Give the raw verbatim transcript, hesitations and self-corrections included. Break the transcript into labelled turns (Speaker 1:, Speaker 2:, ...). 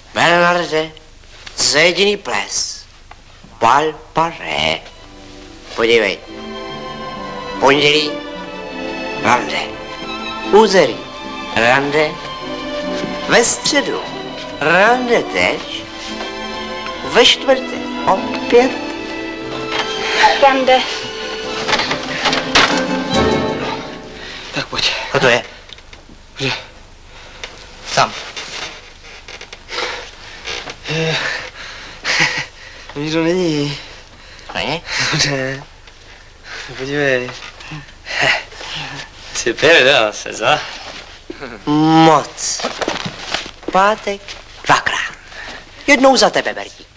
Speaker 1: Bernarde, za jediný ples. Palparé. Podívej. Pondělí, rande. Úterý, rande. Ve středu, rande tež. Ve čtvrtek, opět.
Speaker 2: Rande.
Speaker 3: Tak pojď.
Speaker 1: Co to je?
Speaker 3: Kde?
Speaker 1: Tam.
Speaker 3: Nikdo není.
Speaker 1: Není?
Speaker 3: Ne. Podívej. Super, no, se za.
Speaker 1: Moc. Pátek dvakrát. Jednou za tebe, Bertíku.